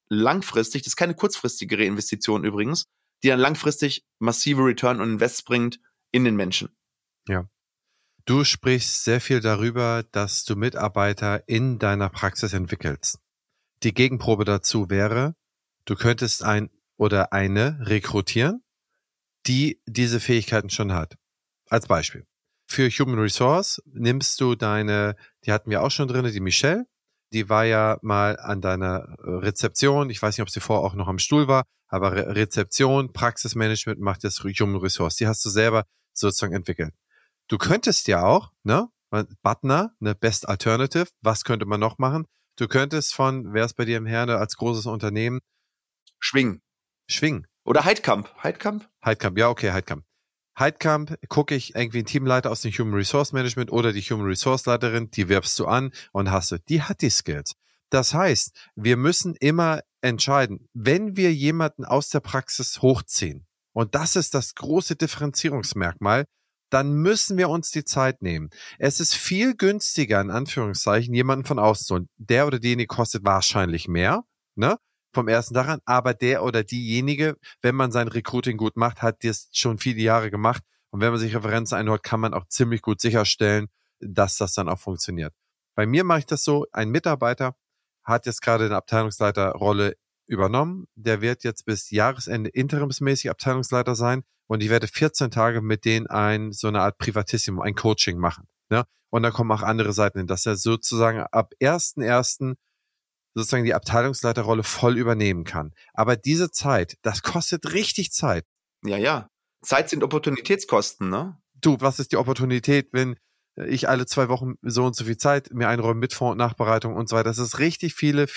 S2: langfristig, das ist keine kurzfristige Reinvestition übrigens, die dann langfristig massive Return on Invest bringt in den Menschen.
S1: Ja. Du sprichst sehr viel darüber, dass du Mitarbeiter in deiner Praxis entwickelst. Die Gegenprobe dazu wäre, du könntest ein oder eine rekrutieren, die diese Fähigkeiten schon hat. Als Beispiel. Für Human Resource nimmst du die hatten wir auch schon drin, die Michelle, die war ja mal an deiner Rezeption, ich weiß nicht, ob sie vorher auch noch am Stuhl war, aber Rezeption, Praxismanagement macht das Human Resource, die hast du selber sozusagen entwickelt. Du könntest ja auch, ne, Butner, eine Best Alternative, was könnte man noch machen? Du könntest wer ist bei dir im Herne als großes Unternehmen?
S2: Schwing. Oder Heidkamp,
S1: ja, okay, Heidkamp gucke ich irgendwie einen Teamleiter aus dem Human Resource Management oder die Human Resource Leiterin, die wirbst du an und die hat die Skills. Das heißt, wir müssen immer entscheiden, wenn wir jemanden aus der Praxis hochziehen, und das ist das große Differenzierungsmerkmal, dann müssen wir uns die Zeit nehmen. Es ist viel günstiger, in Anführungszeichen, jemanden von außen zu holen. Der oder diejenige kostet wahrscheinlich mehr, ne? Vom ersten Tag an, aber der oder diejenige, wenn man sein Recruiting gut macht, hat das schon viele Jahre gemacht und wenn man sich Referenzen einholt, kann man auch ziemlich gut sicherstellen, dass das dann auch funktioniert. Bei mir mache ich das so, ein Mitarbeiter hat jetzt gerade eine Abteilungsleiterrolle übernommen, der wird jetzt bis Jahresende interimsmäßig Abteilungsleiter sein und ich werde 14 Tage mit denen so eine Art Privatissimo, ein Coaching machen. Ne? Und dann kommen auch andere Seiten hin, dass er sozusagen ab 1.1. sozusagen die Abteilungsleiterrolle voll übernehmen kann. Aber diese Zeit, das kostet richtig Zeit.
S2: Ja. Zeit sind Opportunitätskosten, ne?
S1: Du, was ist die Opportunität, wenn ich alle 2 Wochen so und so viel Zeit mir einräume mit Vor- und Nachbereitung und so weiter. Das ist richtig viele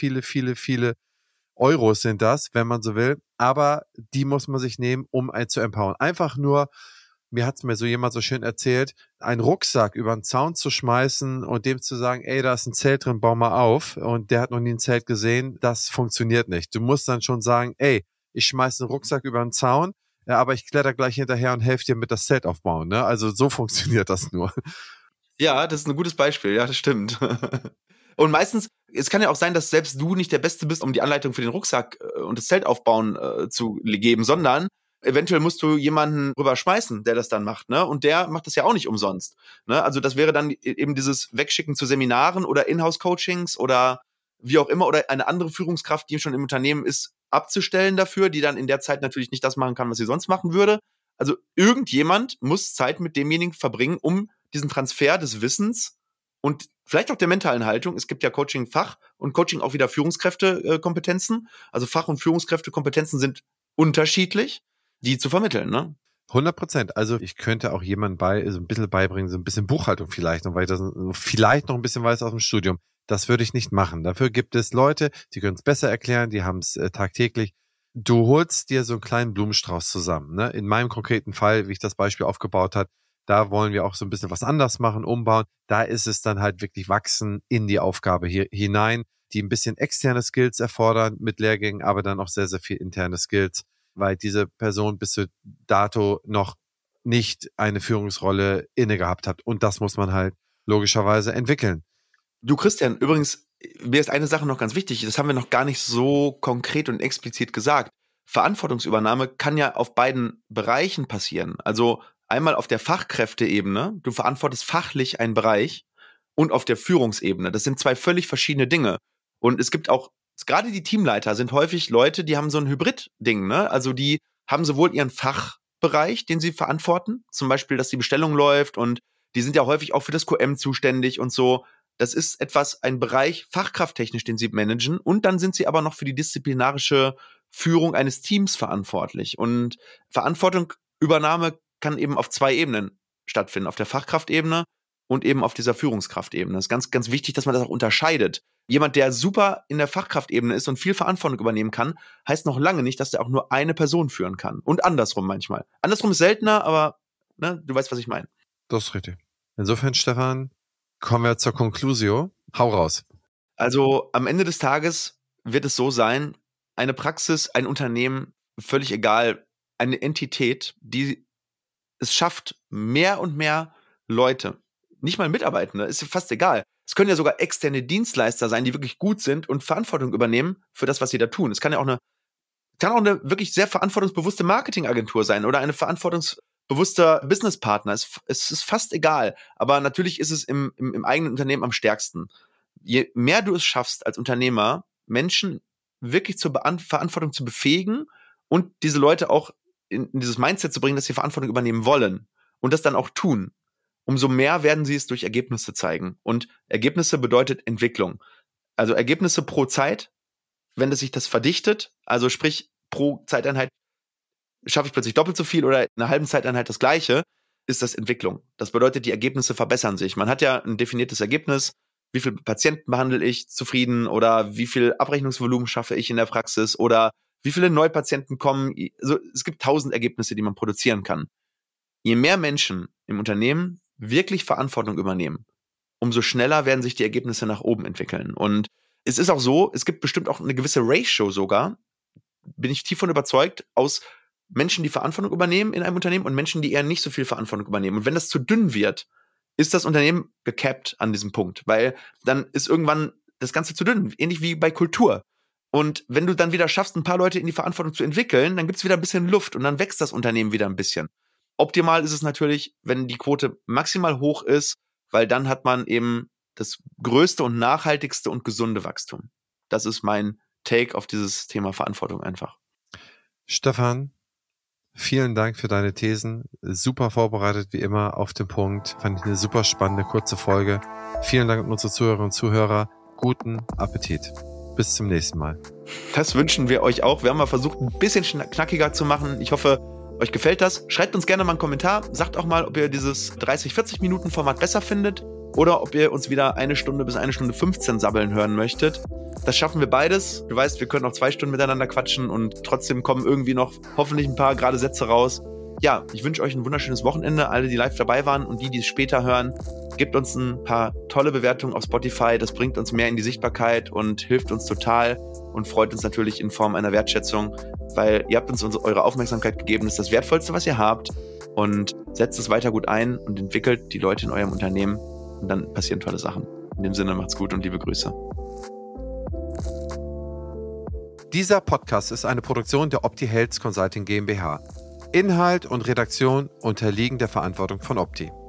S1: Euros sind das, wenn man so will. Aber die muss man sich nehmen, um einen zu empowern. Einfach nur, mir hat's mir so jemand so schön erzählt, einen Rucksack über den Zaun zu schmeißen und dem zu sagen, ey, da ist ein Zelt drin, bau mal auf. Und der hat noch nie ein Zelt gesehen. Das funktioniert nicht. Du musst dann schon sagen, ey, ich schmeiß einen Rucksack über den Zaun, ja, aber ich kletter gleich hinterher und helfe dir mit das Zelt aufbauen. Ne? Also so funktioniert das nur.
S2: Ja, das ist ein gutes Beispiel. Ja, das stimmt. Und meistens, es kann ja auch sein, dass selbst du nicht der Beste bist, um die Anleitung für den Rucksack und das Zelt aufbauen zu geben, sondern eventuell musst du jemanden rüberschmeißen, der das dann macht, ne? Und der macht das ja auch nicht umsonst, ne? Also das wäre dann eben dieses Wegschicken zu Seminaren oder Inhouse-Coachings oder wie auch immer oder eine andere Führungskraft, die schon im Unternehmen ist, abzustellen dafür, die dann in der Zeit natürlich nicht das machen kann, was sie sonst machen würde. Also irgendjemand muss Zeit mit demjenigen verbringen, um diesen Transfer des Wissens und vielleicht auch der mentalen Haltung. Es gibt ja Coaching-Fach und Coaching auch wieder Führungskräftekompetenzen. Also Fach- und Führungskräftekompetenzen sind unterschiedlich, die zu vermitteln, ne?
S1: 100%. Also ich könnte auch jemandem so ein bisschen beibringen, so ein bisschen Buchhaltung vielleicht, und weil ich das vielleicht noch ein bisschen weiß aus dem Studium. Das würde ich nicht machen. Dafür gibt es Leute, die können es besser erklären, die haben es tagtäglich. Du holst dir so einen kleinen Blumenstrauß zusammen. Ne? In meinem konkreten Fall, wie ich das Beispiel aufgebaut habe, da wollen wir auch so ein bisschen was anders machen, umbauen. Da ist es dann halt wirklich wachsen in die Aufgabe hier hinein, die ein bisschen externe Skills erfordern mit Lehrgängen, aber dann auch sehr, sehr viel interne Skills, weil diese Person bis zu dato noch nicht eine Führungsrolle inne gehabt hat. Und das muss man halt logischerweise entwickeln.
S2: Du, Christian, übrigens, mir ist eine Sache noch ganz wichtig. Das haben wir noch gar nicht so konkret und explizit gesagt. Verantwortungsübernahme kann ja auf beiden Bereichen passieren. Also einmal auf der Fachkräfteebene, du verantwortest fachlich einen Bereich, und auf der Führungsebene. Das sind zwei völlig verschiedene Dinge. Und es gibt auch, gerade die Teamleiter sind häufig Leute, die haben so ein Hybrid-Ding, ne? Also die haben sowohl ihren Fachbereich, den sie verantworten, zum Beispiel, dass die Bestellung läuft, und die sind ja häufig auch für das QM zuständig und so. Das ist ein Bereich fachkrafttechnisch, den sie managen. Und dann sind sie aber noch für die disziplinarische Führung eines Teams verantwortlich. Und Verantwortungsübernahme kann eben auf 2 Ebenen stattfinden. Auf der Fachkraftebene und eben auf dieser Führungskraftebene. Das ist ganz, ganz wichtig, dass man das auch unterscheidet. Jemand, der super in der Fachkraftebene ist und viel Verantwortung übernehmen kann, heißt noch lange nicht, dass der auch nur eine Person führen kann. Und andersrum manchmal. Andersrum ist seltener, aber ne, du weißt, was ich meine.
S1: Das ist richtig. Insofern, Stefan, kommen wir zur Conclusio. Hau raus.
S2: Also am Ende des Tages wird es so sein, eine Praxis, ein Unternehmen, völlig egal, eine Entität, die es schafft, mehr und mehr Leute nicht mal Mitarbeitende, ist fast egal. Es können ja sogar externe Dienstleister sein, die wirklich gut sind und Verantwortung übernehmen für das, was sie da tun. Es kann ja auch eine wirklich sehr verantwortungsbewusste Marketingagentur sein oder eine verantwortungsbewusster Businesspartner. Es ist fast egal. Aber natürlich ist es im eigenen Unternehmen am stärksten. Je mehr du es schaffst als Unternehmer, Menschen wirklich zur Verantwortung zu befähigen und diese Leute auch in dieses Mindset zu bringen, dass sie Verantwortung übernehmen wollen und das dann auch tun, umso mehr werden sie es durch Ergebnisse zeigen. Und Ergebnisse bedeutet Entwicklung. Also Ergebnisse pro Zeit, wenn sich das verdichtet, also sprich pro Zeiteinheit schaffe ich plötzlich doppelt so viel oder in einer halben Zeiteinheit das Gleiche, ist das Entwicklung. Das bedeutet, die Ergebnisse verbessern sich. Man hat ja ein definiertes Ergebnis, wie viele Patienten behandle ich zufrieden oder wie viel Abrechnungsvolumen schaffe ich in der Praxis oder wie viele Neupatienten kommen. Also, es gibt 1000 Ergebnisse, die man produzieren kann. Je mehr Menschen im Unternehmen wirklich Verantwortung übernehmen, umso schneller werden sich die Ergebnisse nach oben entwickeln. Und es ist auch so, es gibt bestimmt auch eine gewisse Ratio sogar, bin ich tief von überzeugt, aus Menschen, die Verantwortung übernehmen in einem Unternehmen und Menschen, die eher nicht so viel Verantwortung übernehmen. Und wenn das zu dünn wird, ist das Unternehmen gecapped an diesem Punkt, weil dann ist irgendwann das Ganze zu dünn, ähnlich wie bei Kultur. Und wenn du dann wieder schaffst, ein paar Leute in die Verantwortung zu entwickeln, dann gibt's wieder ein bisschen Luft und dann wächst das Unternehmen wieder ein bisschen. Optimal ist es natürlich, wenn die Quote maximal hoch ist, weil dann hat man eben das größte und nachhaltigste und gesunde Wachstum. Das ist mein Take auf dieses Thema Verantwortung einfach.
S1: Stefan, vielen Dank für deine Thesen. Super vorbereitet wie immer, auf den Punkt. Fand ich eine super spannende, kurze Folge. Vielen Dank an unsere Zuhörerinnen und Zuhörer. Guten Appetit. Bis zum nächsten Mal.
S2: Das wünschen wir euch auch. Wir haben mal versucht, ein bisschen knackiger zu machen. Ich hoffe, euch gefällt das. Schreibt uns gerne mal einen Kommentar. Sagt auch mal, ob ihr dieses 30-40 Minuten Format besser findet oder ob ihr uns wieder 1 Stunde bis 1 Stunde 15 sabbeln hören möchtet. Das schaffen wir beides. Du weißt, wir können auch 2 Stunden miteinander quatschen und trotzdem kommen irgendwie noch hoffentlich ein paar gerade Sätze raus. Ja, ich wünsche euch ein wunderschönes Wochenende. Alle, die live dabei waren und die es später hören, gebt uns ein paar tolle Bewertungen auf Spotify. Das bringt uns mehr in die Sichtbarkeit und hilft uns total und freut uns natürlich in Form einer Wertschätzung, weil ihr habt uns eure Aufmerksamkeit gegeben. Das ist das Wertvollste, was ihr habt. Und setzt es weiter gut ein und entwickelt die Leute in eurem Unternehmen. Und dann passieren tolle Sachen. In dem Sinne, macht's gut und liebe Grüße.
S1: Dieser Podcast ist eine Produktion der Opti Health Consulting GmbH. Inhalt und Redaktion unterliegen der Verantwortung von Opti.